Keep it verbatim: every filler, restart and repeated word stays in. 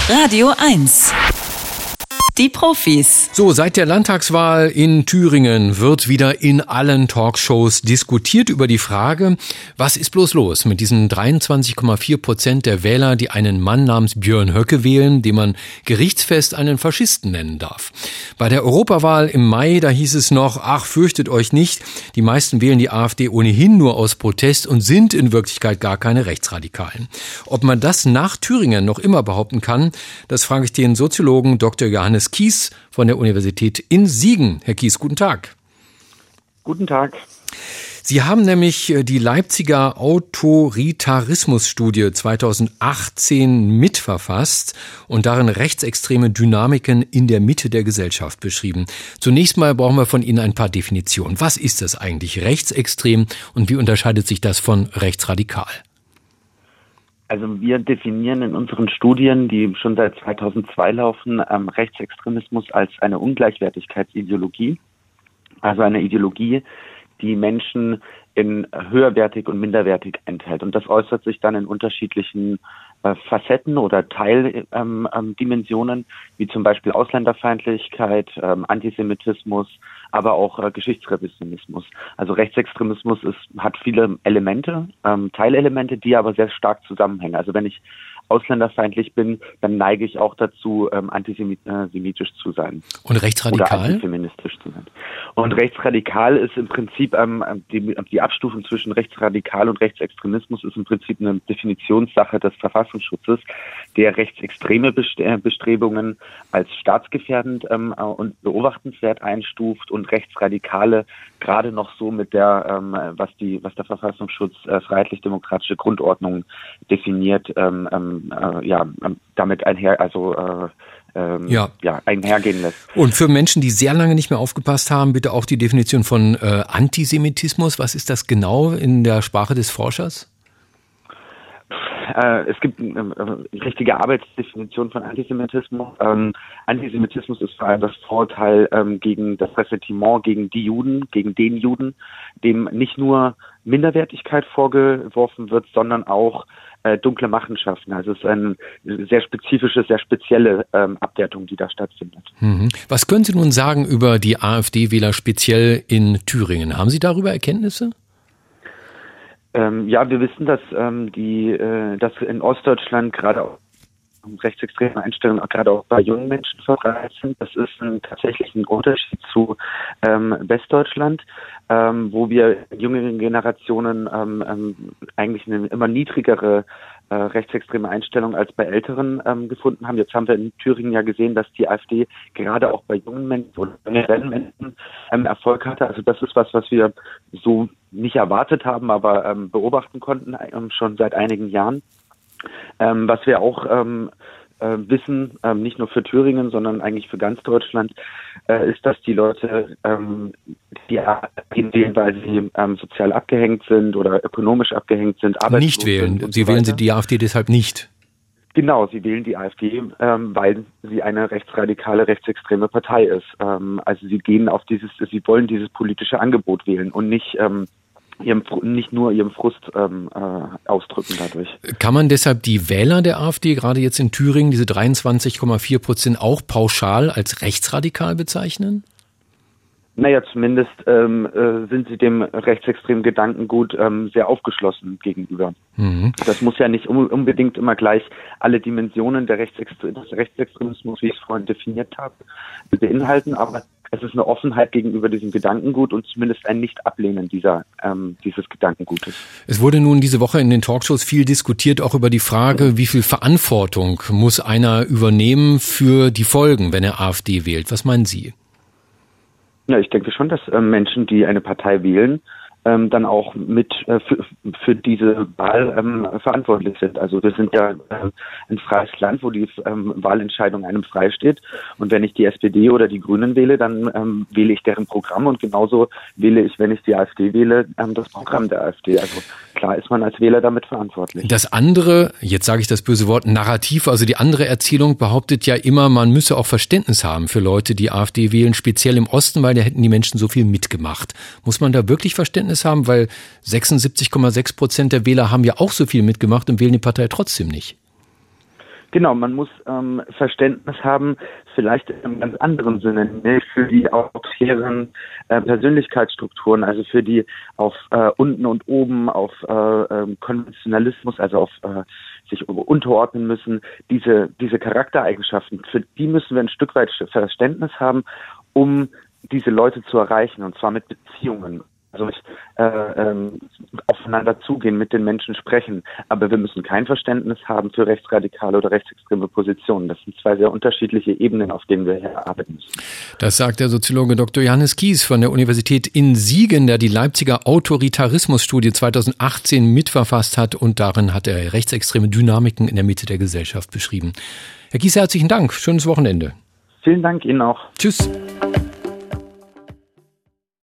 Radio eins. Die Profis. So, seit der Landtagswahl in Thüringen wird wieder in allen Talkshows diskutiert über die Frage, was ist bloß los mit diesen dreiundzwanzig Komma vier Prozent der Wähler, die einen Mann namens Björn Höcke wählen, den man gerichtsfest einen Faschisten nennen darf. Bei der Europawahl im Mai, da hieß es noch, ach, fürchtet euch nicht, die meisten wählen die AfD ohnehin nur aus Protest und sind in Wirklichkeit gar keine Rechtsradikalen. Ob man das nach Thüringen noch immer behaupten kann, das frage ich den Soziologen Doktor Johannes Kies von der Universität in Siegen. Herr Kies, guten Tag. Guten Tag. Sie haben nämlich die Leipziger Autoritarismusstudie zweitausendachtzehn mitverfasst und darin rechtsextreme Dynamiken in der Mitte der Gesellschaft beschrieben. Zunächst mal brauchen wir von Ihnen ein paar Definitionen. Was ist das eigentlich, rechtsextrem, und wie unterscheidet sich das von rechtsradikal? Also wir definieren in unseren Studien, die schon seit zweitausendzwei laufen, ähm, Rechtsextremismus als eine Ungleichwertigkeitsideologie. Also eine Ideologie, die Menschen in höherwertig und minderwertig einteilt. Und das äußert sich dann in unterschiedlichen äh, Facetten oder Teildimensionen, ähm, ähm, wie zum Beispiel Ausländerfeindlichkeit, ähm, Antisemitismus, aber auch äh, Geschichtsrevisionismus. Also Rechtsextremismus ist, hat viele Elemente, ähm, Teilelemente, die aber sehr stark zusammenhängen. Also wenn ich ausländerfeindlich bin, dann neige ich auch dazu, ähm, antisemitisch zu sein. Und rechtsradikal? Oder antifeministisch zu sein. Und rechtsradikal ist im Prinzip, ähm, die, die Abstufung zwischen rechtsradikal und Rechtsextremismus ist im Prinzip eine Definitionssache des Verfassungsschutzes, der rechtsextreme Bestrebungen als staatsgefährdend ähm, und beobachtenswert einstuft und Rechtsradikale gerade noch so mit der, ähm, was die, was der Verfassungsschutz äh, freiheitlich-demokratische Grundordnung definiert, ähm, ähm, äh, ja, damit einher, also äh, ähm, ja. ja, einhergehen lässt. Und für Menschen, die sehr lange nicht mehr aufgepasst haben, bitte auch die Definition von äh, Antisemitismus. Was ist das genau in der Sprache des Forschers? Äh, es gibt eine äh, richtige Arbeitsdefinition von Antisemitismus. Ähm, Antisemitismus ist vor allem das Vorurteil ähm, gegen das Ressentiment gegen die Juden, gegen den Juden, dem nicht nur Minderwertigkeit vorgeworfen wird, sondern auch äh, dunkle Machenschaften. Also es ist eine sehr spezifische, sehr spezielle ähm, Abwertung, die da stattfindet. Mhm. Was können Sie nun sagen über die AfD-Wähler speziell in Thüringen? Haben Sie darüber Erkenntnisse? Ähm, ja, wir wissen, dass ähm, die, äh, dass in Ostdeutschland gerade auch rechtsextreme Einstellungen auch gerade auch bei jungen Menschen verbreitet sind. Das ist ein, tatsächlich ein Unterschied zu ähm, Westdeutschland, ähm, wo wir in jüngeren Generationen ähm, ähm, eigentlich eine immer niedrigere äh, rechtsextreme Einstellung als bei Älteren ähm, gefunden haben. Jetzt haben wir in Thüringen ja gesehen, dass die AfD gerade auch bei jungen Menschen oder generellen Menschen ähm, Erfolg hatte. Also das ist was, was wir so nicht erwartet haben, aber ähm, beobachten konnten ähm, schon seit einigen Jahren. Ähm, was wir auch ähm, äh, wissen, ähm, nicht nur für Thüringen, sondern eigentlich für ganz Deutschland, äh, ist, dass die Leute ähm, die AfD wählen, weil sie ähm, sozial abgehängt sind oder ökonomisch abgehängt sind. Nicht wählen. Sie wählen sie die AfD deshalb nicht. Genau, sie wählen die AfD, ähm, weil sie eine rechtsradikale, rechtsextreme Partei ist. Ähm, also sie gehen auf dieses, sie wollen dieses politische Angebot wählen und nicht ähm, Ihrem, nicht nur ihrem Frust ähm, äh, ausdrücken dadurch. Kann man deshalb die Wähler der AfD, gerade jetzt in Thüringen, diese dreiundzwanzig Komma vier Prozent, auch pauschal als rechtsradikal bezeichnen? Naja, zumindest ähm, äh, sind sie dem rechtsextremen Gedankengut ähm, sehr aufgeschlossen gegenüber. Mhm. Das muss ja nicht um, unbedingt immer gleich alle Dimensionen der Rechtsextre- des Rechtsextremismus, wie ich es vorhin definiert habe, beinhalten, aber es ist eine Offenheit gegenüber diesem Gedankengut und zumindest ein Nicht-Ablehnen dieser, ähm, dieses Gedankengutes. Es wurde nun diese Woche in den Talkshows viel diskutiert, auch über die Frage, wie viel Verantwortung muss einer übernehmen für die Folgen, wenn er AfD wählt. Was meinen Sie? Ja, ich denke schon, dass äh, Menschen, die eine Partei wählen, ähm, dann auch mit äh, für, für diese Wahl ähm, verantwortlich sind. Also wir sind ja äh, ein freies Land, wo die ähm, Wahlentscheidung einem frei steht. Und wenn ich die S P D oder die Grünen wähle, dann ähm, wähle ich deren Programm und genauso wähle ich, wenn ich die AfD wähle, ähm, das Programm der AfD. Also klar ist man als Wähler damit verantwortlich. Das andere, jetzt sage ich das böse Wort, Narrativ, also die andere Erzählung behauptet ja immer, man müsse auch Verständnis haben für Leute, die AfD wählen, speziell im Osten, weil da hätten die Menschen so viel mitgemacht. Muss man da wirklich Verständnis haben, weil sechsundsiebzig Komma sechs Prozent der Wähler haben ja auch so viel mitgemacht und wählen die Partei trotzdem nicht? Genau, man muss ähm, Verständnis haben, vielleicht in einem ganz anderen Sinne, nämlich für die autoritären äh, Persönlichkeitsstrukturen, also für die auf äh, unten und oben, auf äh, äh, Konventionalismus, also auf äh, sich unterordnen müssen, diese diese Charaktereigenschaften, für die müssen wir ein Stück weit Verständnis haben, um diese Leute zu erreichen, und zwar mit Beziehungen. Also äh, ähm, aufeinander zugehen, mit den Menschen sprechen. Aber wir müssen kein Verständnis haben für rechtsradikale oder rechtsextreme Positionen. Das sind zwei sehr unterschiedliche Ebenen, auf denen wir hier arbeiten müssen. Das sagt der Soziologe Doktor Johannes Kies von der Universität in Siegen, der die Leipziger Autoritarismusstudie zweitausendachtzehn mitverfasst hat, und darin hat er rechtsextreme Dynamiken in der Mitte der Gesellschaft beschrieben. Herr Kies, herzlichen Dank. Schönes Wochenende. Vielen Dank Ihnen auch. Tschüss.